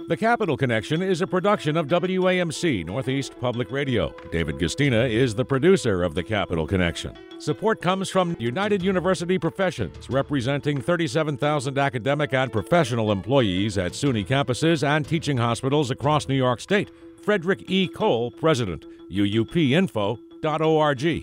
The Capital Connection is a production of WAMC Northeast Public Radio. David Gustina is the producer of The Capital Connection. Support comes from United University Professions, representing 37,000 academic and professional employees at SUNY campuses and teaching hospitals across New York State. Frederick E. Cole, President, uupinfo.org.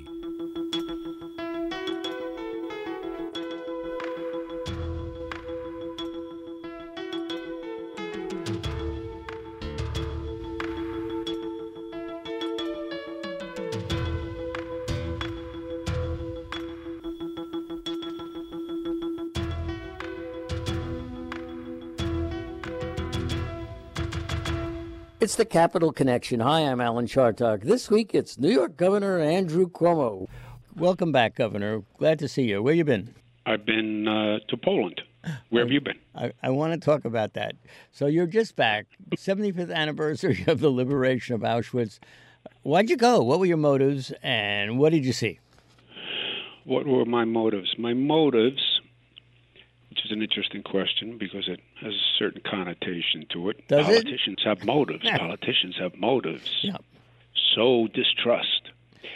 It's the Capital Connection. Hi, I'm Alan Chartock. This week, it's New York Governor Andrew Cuomo. Welcome back, Governor. Glad to see you. Where you been? I've been to Poland. Where have you been? I want to talk about that. So you're just back, 75th anniversary of the liberation of Auschwitz. Why'd you go? What were your motives, and what did you see? What were my motives? My motives, which is an interesting question because it has a certain connotation to it. Does Politicians have motives. Politicians have motives. Yeah. So distrust.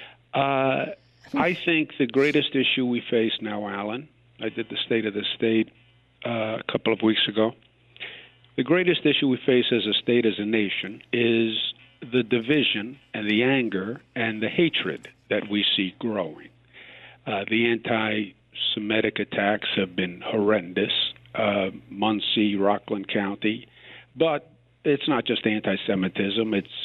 I think the greatest issue we face now, Alan, I did the State of the State a couple of weeks ago. The greatest issue we face as a state, as a nation, is the division and the anger and the hatred that we see growing. The anti-Semitic attacks have been horrendous, Muncie, Rockland County, but it's not just anti-Semitism, it's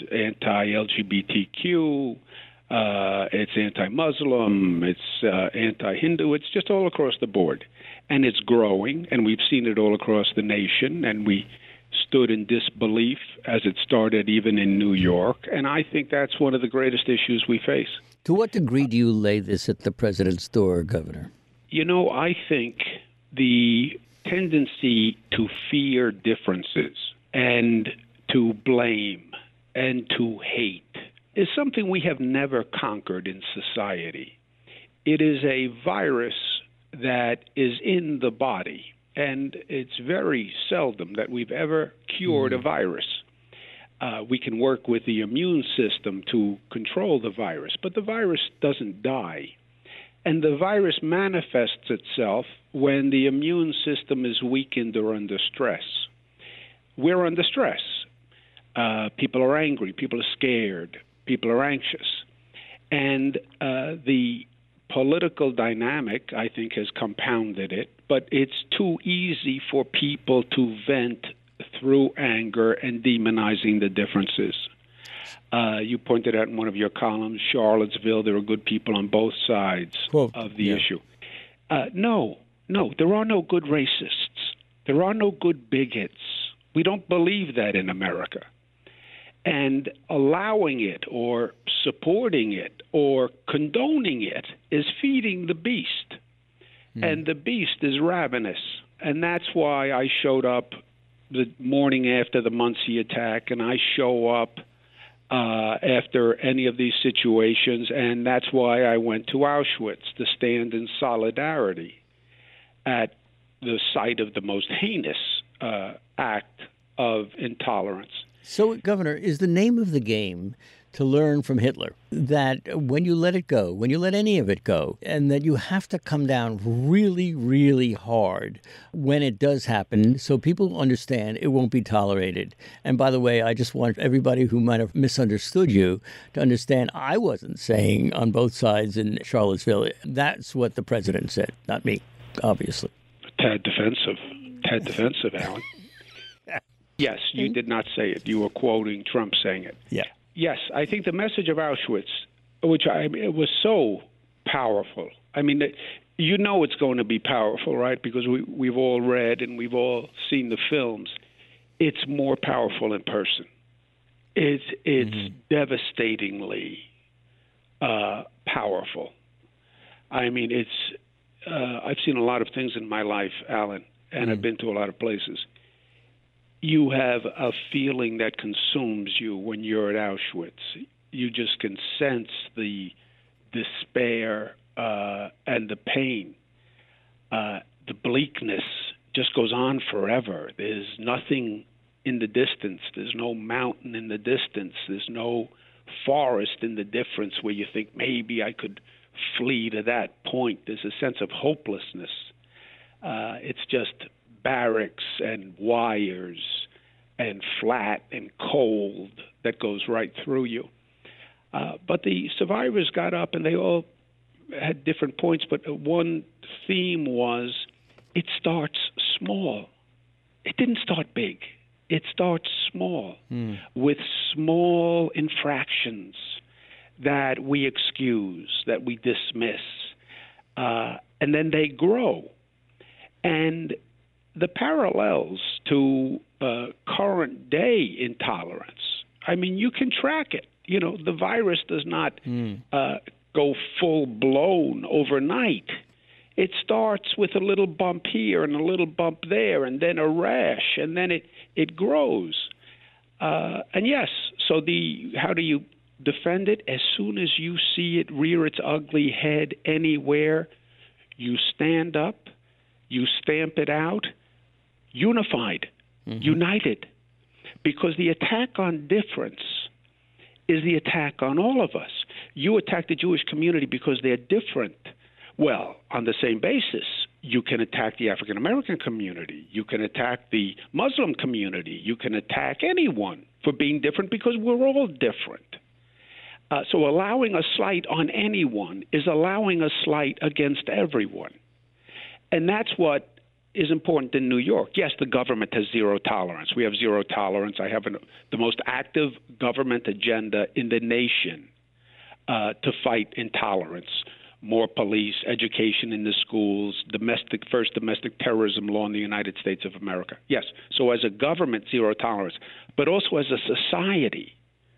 anti-LGBTQ, it's anti-Muslim, it's anti-Hindu, it's just all across the board. And it's growing, and we've seen it all across the nation, and we stood in disbelief as it started even in New York, and I think that's one of the greatest issues we face. To what degree do you lay this at the president's door, Governor? You know, I think the tendency to fear differences and to blame and to hate is something we have never conquered in society. It is a virus that is in the body, and it's very seldom that we've ever cured a virus. We can work with the immune system to control the virus, but the virus doesn't die. And the virus manifests itself when the immune system is weakened or under stress. We're under stress. People are angry. People are scared. People are anxious. And the political dynamic, I think, has compounded it. But it's too easy for people to vent through anger and demonizing the differences. You pointed out in one of your columns, Charlottesville, there are good people on both sides of the issue. No, there are no good racists. There are no good bigots. We don't believe that in America. And allowing it or supporting it or condoning it is feeding the beast. And the beast is ravenous. And that's why I showed up the morning after the Muncie attack, and I show up after any of these situations, and that's why I went to Auschwitz to stand in solidarity at the site of the most heinous act of intolerance. So, Governor, is the name of the game to learn from Hitler that when you let it go, when you let any of it go, and that you have to come down really, really hard when it does happen so people understand it won't be tolerated? And by the way, I just want everybody who might have misunderstood you to understand I wasn't saying on both sides in Charlottesville. That's what the president said, not me, obviously. Tad defensive, Alan. Yes, you did not say it. You were quoting Trump saying it. Yeah. Yes, I think the message of Auschwitz, it was so powerful. I mean, you know it's going to be powerful, right? Because we've all read and we've all seen the films. It's more powerful in person. It's devastatingly powerful. I mean, I've seen a lot of things in my life, Alan, and I've been to a lot of places. You have a feeling that consumes you when you're at Auschwitz. You just can sense the despair and the pain. The bleakness just goes on forever. There's nothing in the distance. There's no mountain in the distance. There's no forest in the difference where you think maybe I could flee to that point. There's a sense of hopelessness. It's just barracks and wires and flat and cold that goes right through you. But the survivors got up, and they all had different points, but one theme was it starts small. It didn't start big. It starts small with small infractions that we excuse, that we dismiss, and then they grow. And the parallels to current day intolerance, I mean, you can track it. You know, the virus does not go full-blown overnight. It starts with a little bump here and a little bump there, and then a rash, and then it grows. And yes, so how do you defend it? As soon as you see it rear its ugly head anywhere, you stand up, you stamp it out, unified, united. Because the attack on difference is the attack on all of us. You attack the Jewish community because they're different. Well, on the same basis, you can attack the African American community. You can attack the Muslim community. You can attack anyone for being different because we're all different. So allowing a slight on anyone is allowing a slight against everyone. And that's what is important in New York. Yes, the government has zero tolerance. We have zero tolerance. I have the most active government agenda in the nation to fight intolerance. More police, education in the schools, first domestic terrorism law in the United States of America. Yes, so as a government, zero tolerance, but also as a society,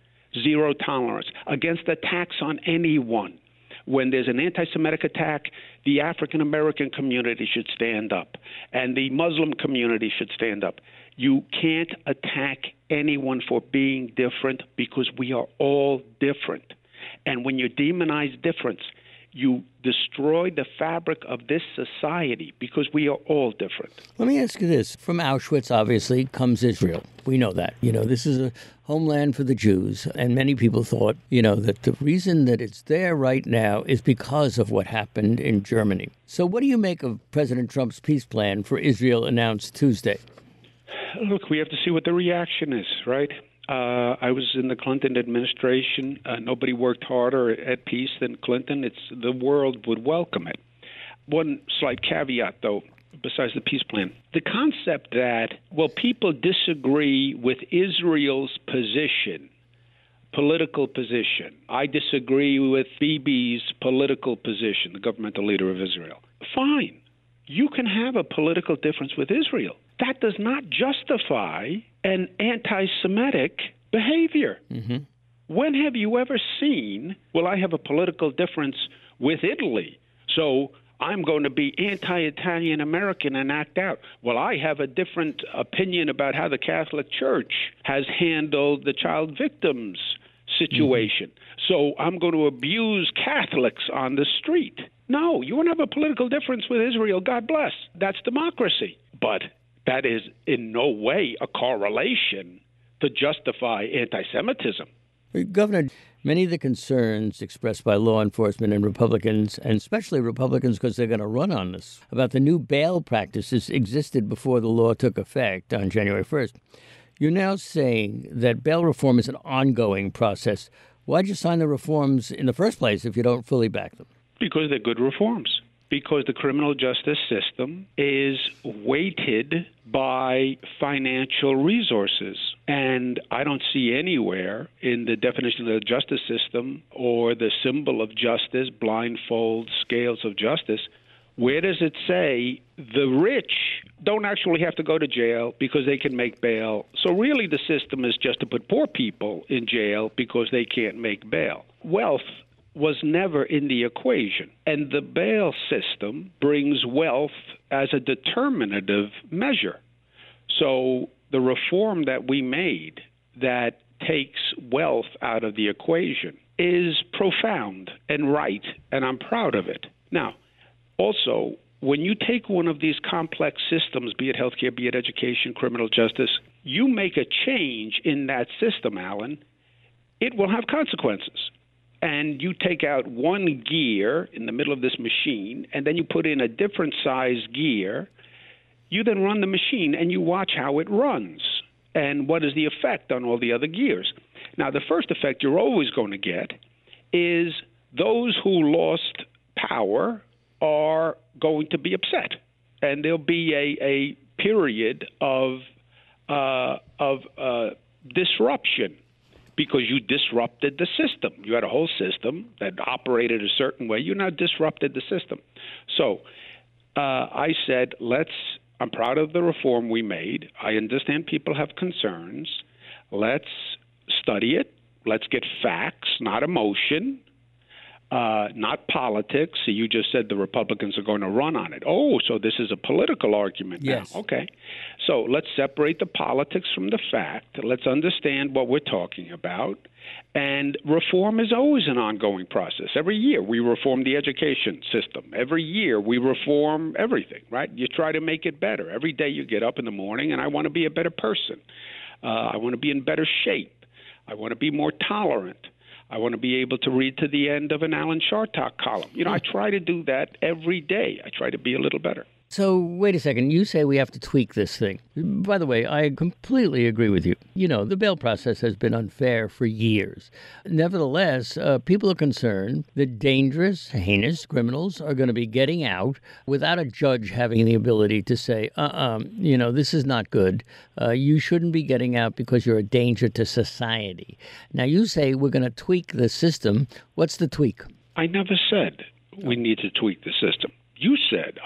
zero tolerance against attacks on anyone. When there's an anti-Semitic attack, the African-American community should stand up, and the Muslim community should stand up. You can't attack anyone for being different because we are all different. And when you demonize difference, you destroy the fabric of this society because we are all different. Let me ask you this. From Auschwitz, obviously, comes Israel. We know that. You know, this is a homeland for the Jews. And many people thought, you know, that the reason that it's there right now is because of what happened in Germany. So what do you make of President Trump's peace plan for Israel announced Tuesday? Look, we have to see what the reaction is, right? I was in the Clinton administration. Nobody worked harder at peace than Clinton. The world would welcome it. One slight caveat, though, besides the peace plan. The concept that, well, people disagree with Israel's position, political position. I disagree with Bibi's political position, the governmental leader of Israel. Fine. You can have a political difference with Israel. That does not justify an anti-Semitic behavior. Mm-hmm. When have you ever seen, well, I have a political difference with Italy, so I'm going to be anti-Italian American and act out. Well, I have a different opinion about how the Catholic Church has handled the child victims situation, so I'm going to abuse Catholics on the street. No, you won't have a political difference with Israel. God bless. That's democracy. But that is in no way a correlation to justify anti-Semitism. Governor, many of the concerns expressed by law enforcement and Republicans, and especially Republicans because they're going to run on this, about the new bail practices existed before the law took effect on January 1st. You're now saying that bail reform is an ongoing process. Why'd you sign the reforms in the first place if you don't fully back them? Because they're good reforms. Because the criminal justice system is weighted by financial resources. And I don't see anywhere in the definition of the justice system or the symbol of justice, blindfold scales of justice, where does it say the rich don't actually have to go to jail because they can make bail? So really the system is just to put poor people in jail because they can't make bail. Wealth was never in the equation. And the bail system brings wealth as a determinative measure. So the reform that we made that takes wealth out of the equation is profound and right, and I'm proud of it. Now, also, when you take one of these complex systems, be it healthcare, be it education, criminal justice, you make a change in that system, Alan, it will have consequences. And you take out one gear in the middle of this machine, and then you put in a different size gear. You then run the machine, and you watch how it runs and what is the effect on all the other gears. Now, the first effect you're always going to get is those who lost power are going to be upset, and there'll be a period of disruption because you disrupted the system. You had a whole system that operated a certain way. You now disrupted the system. So I said, I'm proud of the reform we made. I understand people have concerns. Let's study it. Let's get facts, not emotion. Not politics. So you just said the Republicans are going to run on it. Oh, so this is a political argument yes. now. Okay. So let's separate the politics from the fact. Let's understand what we're talking about. And reform is always an ongoing process. Every year we reform the education system. Every year we reform everything, right? You try to make it better. Every day you get up in the morning and I want to be a better person. I want to be in better shape. I want to be more tolerant. I want to be able to read to the end of an Alan Chartock column. I try to do that every day. I try to be a little better. So, wait a second. You say we have to tweak this thing. By the way, I completely agree with you. The bail process has been unfair for years. Nevertheless, people are concerned that dangerous, heinous criminals are going to be getting out without a judge having the ability to say, this is not good. You shouldn't be getting out because you're a danger to society. Now, you say we're going to tweak the system. What's the tweak? I never said we need to tweak the system. You said,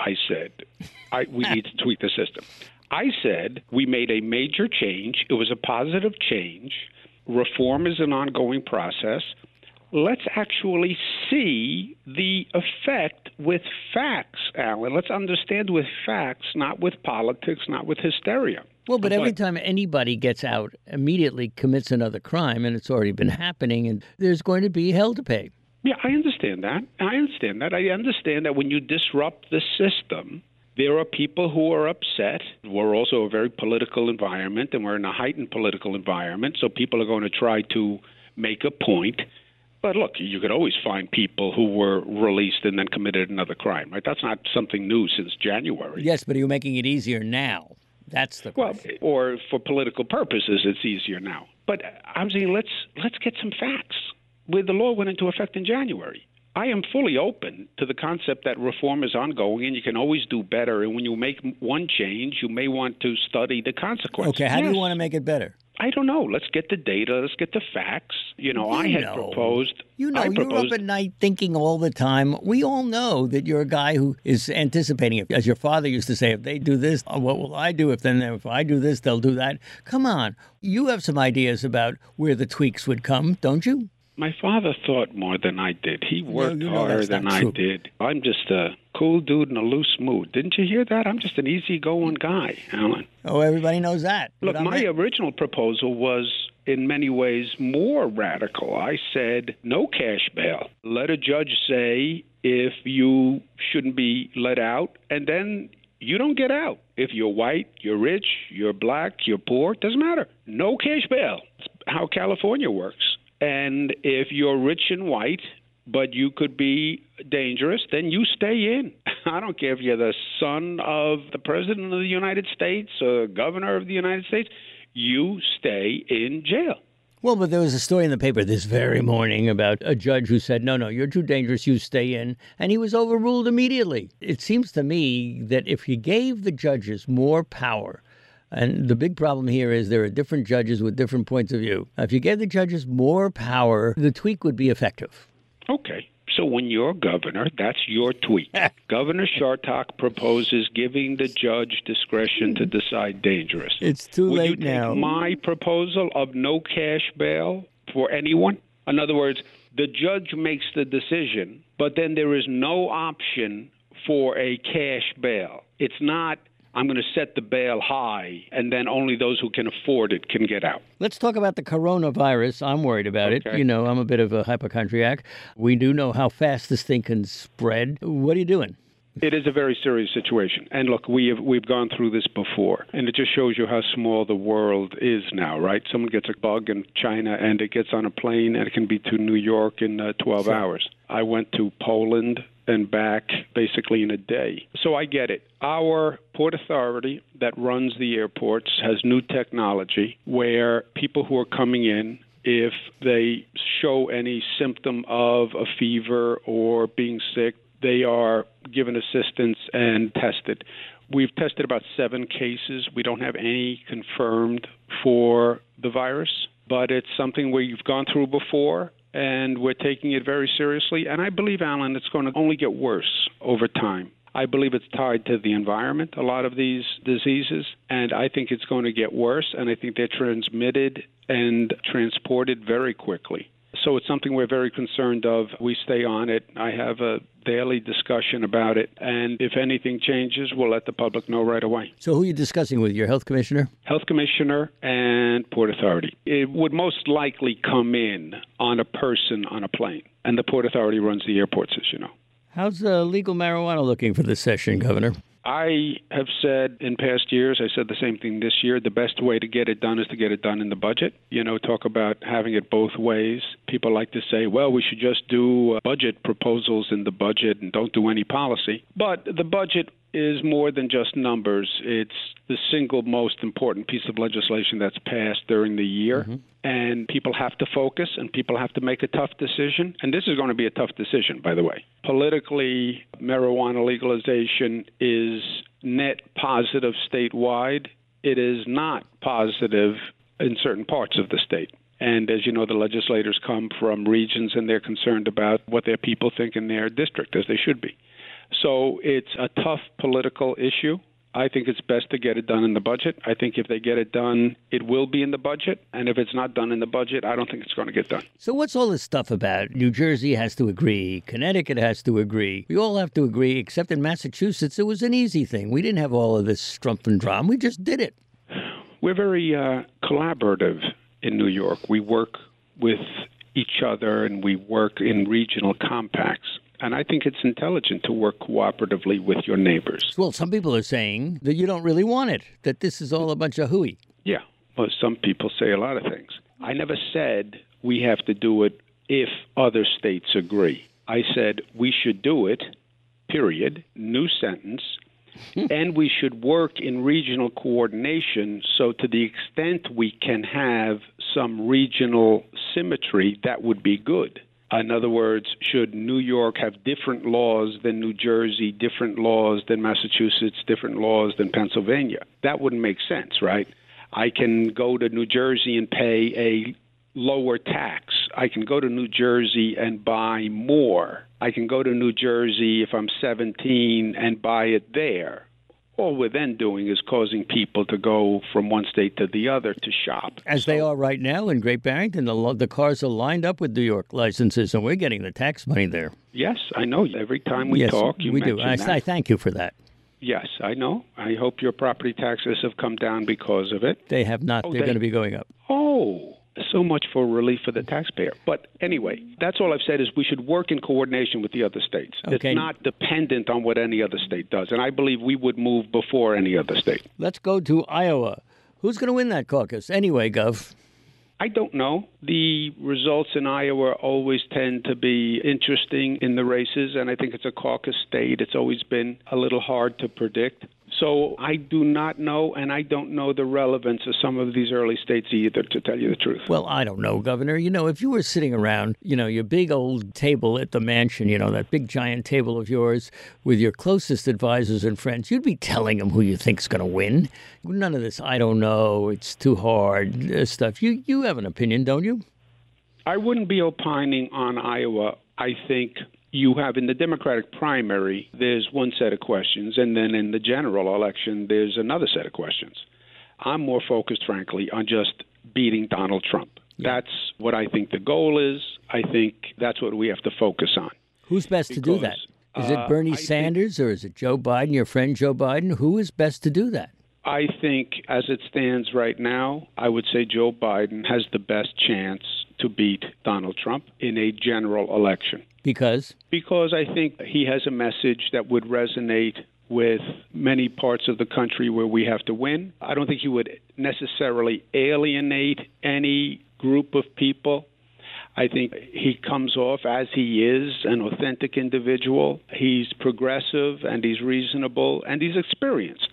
we need to tweak the system. I said we made a major change. It was a positive change. Reform is an ongoing process. Let's actually see the effect with facts, Alan. Let's understand with facts, not with politics, not with hysteria. Well, but every time anybody gets out, immediately commits another crime, and it's already been happening, and there's going to be hell to pay. Yeah, I understand that. I understand that when you disrupt the system, there are people who are upset. We're also a very political environment, and we're in a heightened political environment, so people are going to try to make a point. But look, you could always find people who were released and then committed another crime, right? That's not something new since January. Yes, but you're making it easier now. That's the question. Well, or for political purposes, it's easier now. But I'm saying let's get some facts. Where the law went into effect in January. I am fully open to the concept that reform is ongoing and you can always do better. And when you make one change, you may want to study the consequences. Okay, how do you want to make it better? I don't know. Let's get the data. Let's get the facts. I had proposed. You're up at night thinking all the time. We all know that you're a guy who is anticipating it. As your father used to say, if they do this, what will I do? If I do this, they'll do that. Come on. You have some ideas about where the tweaks would come, don't you? My father thought more than I did. He worked harder than I did. I'm just a cool dude in a loose mood. Didn't you hear that? I'm just an easygoing guy, Alan. Oh, everybody knows that. Look, my original proposal was in many ways more radical. I said no cash bail. Let a judge say if you shouldn't be let out, and then you don't get out. If you're white, you're rich, you're black, you're poor, doesn't matter. No cash bail. That's how California works. And if you're rich and white, but you could be dangerous, then you stay in. I don't care if you're the son of the president of the United States or governor of the United States. You stay in jail. Well, but there was a story in the paper this very morning about a judge who said, no, you're too dangerous, you stay in. And he was overruled immediately. It seems to me that if you gave the judges more power, and the big problem here is there are different judges with different points of view. If you gave the judges more power, the tweak would be effective. Okay. So when you're governor, that's your tweak. Governor Chartock proposes giving the judge discretion to decide dangerous. It's too late now. Would you take my proposal of no cash bail for anyone? In other words, the judge makes the decision, but then there is no option for a cash bail. It's not, I'm going to set the bail high, and then only those who can afford it can get out. Let's talk about the coronavirus. I'm worried about it. I'm a bit of a hypochondriac. We do know how fast this thing can spread. What are you doing? It is a very serious situation. And look, we've gone through this before, and it just shows you how small the world is now, right? Someone gets a bug in China, and it gets on a plane, and it can be to New York in 12 hours. I went to Poland and back basically in a day. So I get it. Our Port Authority that runs the airports has new technology where people who are coming in, if they show any symptom of a fever or being sick, they are given assistance and tested. We've tested about 7 cases. We don't have any confirmed for the virus, but it's something we've gone through before, and we're taking it very seriously. And I believe, Alan, it's going to only get worse over time. I believe it's tied to the environment, a lot of these diseases, and I think it's going to get worse, and I think they're transmitted and transported very quickly. So it's something we're very concerned of. We stay on it. I have a daily discussion about it, and if anything changes, we'll let the public know right away. So who are you discussing with, your health commissioner? Health commissioner and Port Authority. It would most likely come in on a person on a plane, and the Port Authority runs the airports, as you know. How's legal marijuana looking for this session, Governor? I have said in past years, I said the same thing this year, the best way to get it done is to get it done in the budget. You know, talk about having it both ways. People like to say, well, we should just do budget proposals in the budget and don't do any policy. But the budget is more than just numbers. It's the single most important piece of legislation that's passed during the year. Mm-hmm. And people have to focus, and people have to make a tough decision. And this is going to be a tough decision, by the way. Politically, marijuana legalization is net positive statewide. It is not positive in certain parts of the state. And as you know, the legislators come from regions, and they're concerned about what their people think in their district, as they should be. So it's a tough political issue. I think it's best to get it done in the budget. I think if they get it done, it will be in the budget. And if it's not done in the budget, I don't think it's going to get done. So what's all this stuff about? New Jersey has to agree. Connecticut has to agree. We all have to agree, except in Massachusetts, it was an easy thing. We didn't have all of this strump and drum. We just did it. We're very collaborative in New York. We work with each other, and we work in regional compacts. And I think it's intelligent to work cooperatively with your neighbors. Well, some people are saying that you don't really want it, that this is all a bunch of hooey. Yeah, well, some people say a lot of things. I never said we have to do it if other states agree. I said we should do it, period, new sentence, and we should work in regional coordination, so to the extent we can have some regional symmetry, that would be good. In other words, should New York have different laws than New Jersey, different laws than Massachusetts, different laws than Pennsylvania? That wouldn't make sense, right? I can go to New Jersey and pay a lower tax. I can go to New Jersey and buy more. I can go to New Jersey if I'm 17 and buy it there. All we're then doing is causing people to go from one state to the other to shop. As they are right now in Great Barrington, the cars are lined up with New York licenses, and we're getting the tax money there. Yes, I know. Every time we talk, you mention that. I thank you for that. Yes, I know. I hope your property taxes have come down because of it. They have not. They're going to be going up. Oh, so much for relief for the taxpayer. But anyway, that's all I've said is we should work in coordination with the other states. Okay. It's not dependent on what any other state does. And I believe we would move before any other state. Let's go to Iowa. Who's going to win that caucus? Anyway, Gov. I don't know. The results in Iowa always tend to be interesting in the races, and I think it's a caucus state. It's always been a little hard to predict. So I do not know, and I don't know the relevance of some of these early states either, to tell you the truth. Well, I don't know, Governor. You know, if you were sitting around, your big old table at the mansion, that big giant table of yours with your closest advisors and friends, you'd be telling them who you think's going to win. None of this, I don't know, it's too hard stuff. You have an opinion, don't you? I wouldn't be opining on Iowa. I think you have in the Democratic primary, there's one set of questions, and then in the general election, there's another set of questions. I'm more focused, frankly, on just beating Donald Trump. That's what I think the goal is. I think that's what we have to focus on. Who's best to do that? Is it Bernie Sanders or is it Joe Biden, your friend Joe Biden? Who is best to do that? I think as it stands right now, I would say Joe Biden has the best chance to beat Donald Trump in a general election. Because? Because I think he has a message that would resonate with many parts of the country where we have to win. I don't think he would necessarily alienate any group of people. I think he comes off as he is, an authentic individual. He's progressive and he's reasonable and he's experienced,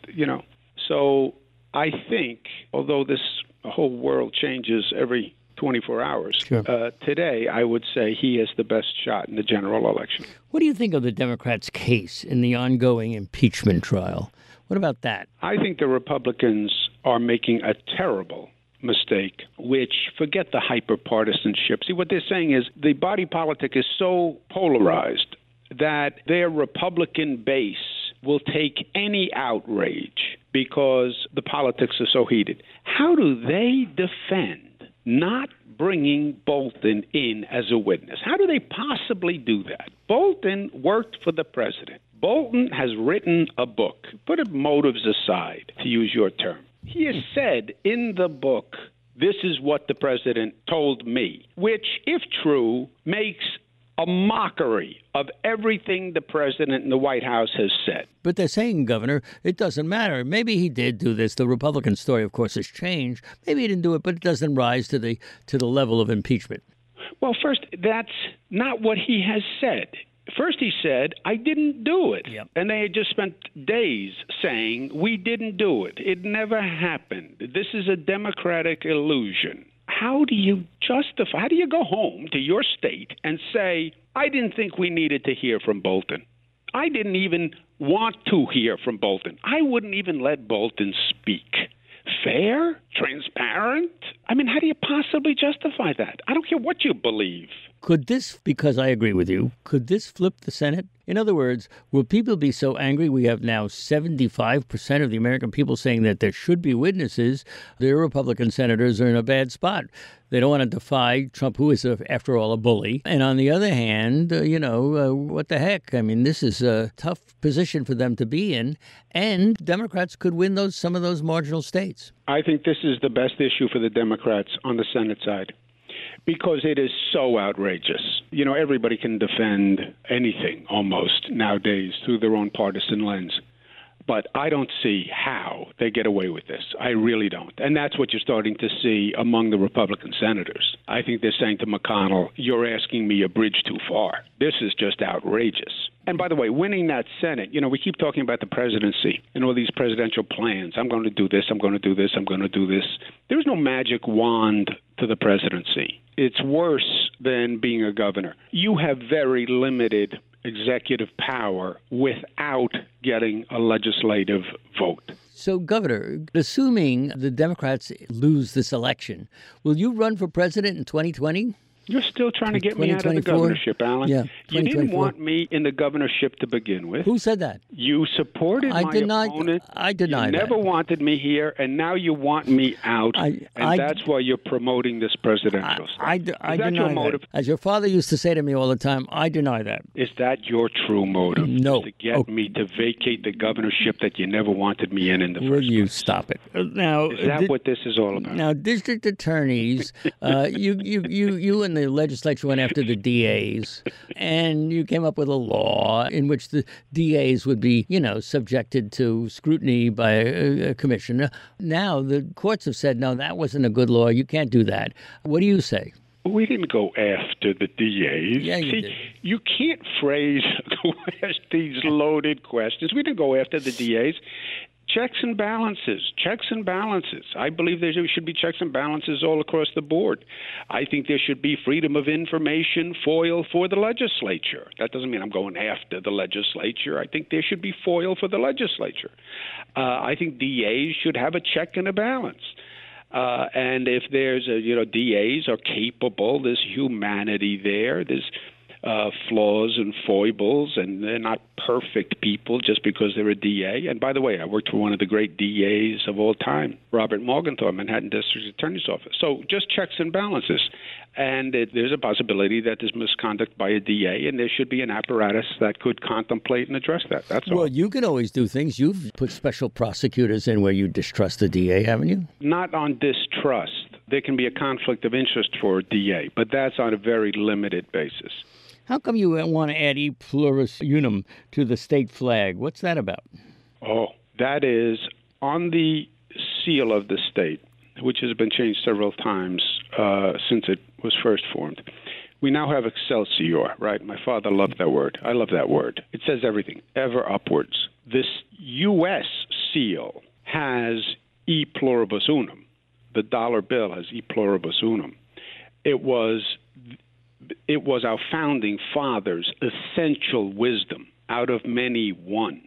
So I think, although this whole world changes every 24 hours, sure. Today I would say he has the best shot in the general election. What do you think of the Democrats' case in the ongoing impeachment trial? What about that? I think the Republicans are making a terrible mistake, which, forget the hyper-partisanship. See, what they're saying is the body politic is so polarized that their Republican base will take any outrage because the politics are so heated. How do they defend not bringing Bolton in as a witness? How do they possibly do that? Bolton worked for the president. Bolton has written a book. Put motives aside, to use your term. He has said in the book, this is what the president told me, which, if true, makes a mockery of everything the president and the White House has said. But they're saying, Governor, it doesn't matter. Maybe he did do this. The Republican story, of course, has changed. Maybe he didn't do it, but it doesn't rise to the level of impeachment. Well, first, that's not what he has said. First, he said, I didn't do it. Yep. And they had just spent days saying, we didn't do it. It never happened. This is a Democratic illusion. How do you justify, how do you go home to your state and say, I didn't think we needed to hear from Bolton? I didn't even want to hear from Bolton. I wouldn't even let Bolton speak. Fair? Transparent? I mean, how do you possibly justify that? I don't care what you believe. Could this, because I agree with you, could this flip the Senate? In other words, will people be so angry? We have now 75% of the American people saying that there should be witnesses. The Republican senators are in a bad spot. They don't want to defy Trump, who is, after all, a bully. And on the other hand, what the heck? I mean, this is a tough position for them to be in. And Democrats could win some of those marginal states. I think this is the best issue for the Democrats on the Senate side, because it is so outrageous. Everybody can defend anything almost nowadays through their own partisan lens. But I don't see how they get away with this. I really don't. And that's what you're starting to see among the Republican senators. I think they're saying to McConnell, you're asking me a bridge too far. This is just outrageous. And by the way, winning that Senate, we keep talking about the presidency and all these presidential plans. I'm going to do this, I'm going to do this, I'm going to do this. There's no magic wand to the presidency. It's worse than being a governor. You have very limited executive power without getting a legislative vote. So, Governor, assuming the Democrats lose this election, will you run for president in 2020? You're still trying to get me out of the governorship, Alan. Yeah, you didn't want me in the governorship to begin with. Who said that? You supported my opponent. I denied that. You never wanted me here, and now you want me out, that's why you're promoting this presidential stuff. I deny that. As your father used to say to me all the time, I deny that. Is that your true motive? No. To get me to vacate the governorship that you never wanted me in the first place? Will you stop it? Now, is that what this is all about? Now, district attorneys, you and the legislature went after the DAs, and you came up with a law in which the DAs would be, subjected to scrutiny by a commission. Now, the courts have said, no, that wasn't a good law. You can't do that. What do you say? We didn't go after the DAs. Yeah, you See, did. You can't phrase these loaded questions. We didn't go after the DAs. Checks and balances. I believe there should be checks and balances all across the board. I think there should be freedom of information, FOIL for the legislature. That doesn't mean I'm going after the legislature. I think there should be FOIL for the legislature. I think DAs should have a check and a balance. And if there's DAs are capable, there's humanity there, there's flaws and foibles, and they're not perfect people just because they're a DA. And by the way, I worked for one of the great DAs of all time, Robert Morgenthau, Manhattan District Attorney's Office. So just checks and balances. And there's a possibility that there's misconduct by a DA, and there should be an apparatus that could contemplate and address that. That's all. Well, you can always do things. You've put special prosecutors in where you distrust the DA, haven't you? Not on distrust. There can be a conflict of interest for a DA, but that's on a very limited basis. How come you want to add E pluribus unum to the state flag? What's that about? Oh, that is on the seal of the state, which has been changed several times since it was first formed. We now have Excelsior, right? My father loved that word. I love that word. It says everything, ever upwards. This U.S. seal has E pluribus unum. The dollar bill has E pluribus unum. It was our founding fathers' essential wisdom, out of many one.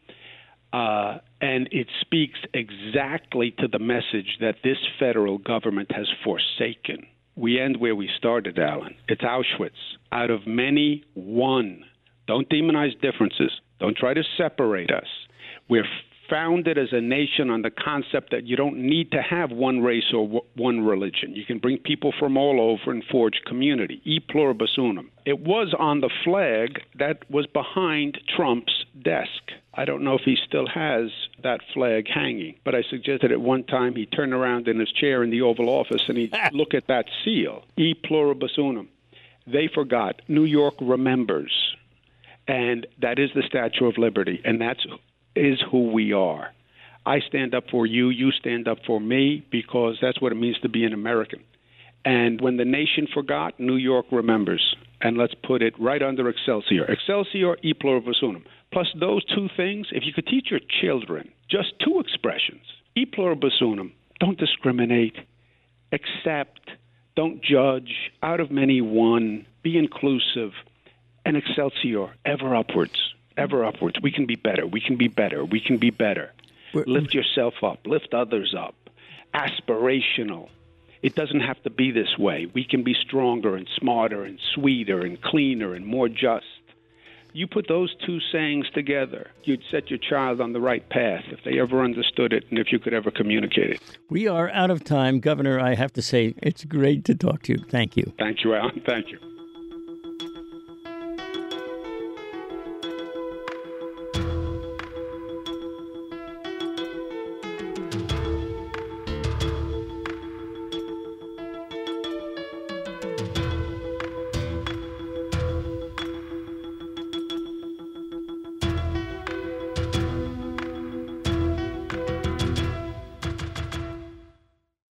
And it speaks exactly to the message that this federal government has forsaken. We end where we started, Alan. It's Auschwitz. Out of many, one. Don't demonize differences. Don't try to separate us. We're founded as a nation on the concept that you don't need to have one race or one religion. You can bring people from all over and forge community. E pluribus unum. It was on the flag that was behind Trump's desk. I don't know if he still has that flag hanging, but I suggested at one time he turn around in his chair in the Oval Office and he'd look at that seal, E pluribus unum. They forgot. New York remembers. And that is the Statue of Liberty, and that is who we are. I stand up for you, you stand up for me, because that's what it means to be an American. And when the nation forgot, New York remembers. And let's put it right under Excelsior. Excelsior, E pluribus unum. Plus those two things, if you could teach your children just two expressions, E pluribus unum, don't discriminate, accept, don't judge, out of many one, be inclusive, and Excelsior, ever upwards. Ever upwards. We can be better. We can be better. We can be better. Lift yourself up. Lift others up. Aspirational. It doesn't have to be this way. We can be stronger and smarter and sweeter and cleaner and more just. You put those two sayings together, you'd set your child on the right path if they ever understood it and if you could ever communicate it. We are out of time. Governor, I have to say, it's great to talk to you. Thank you. Thank you, Alan. Thank you.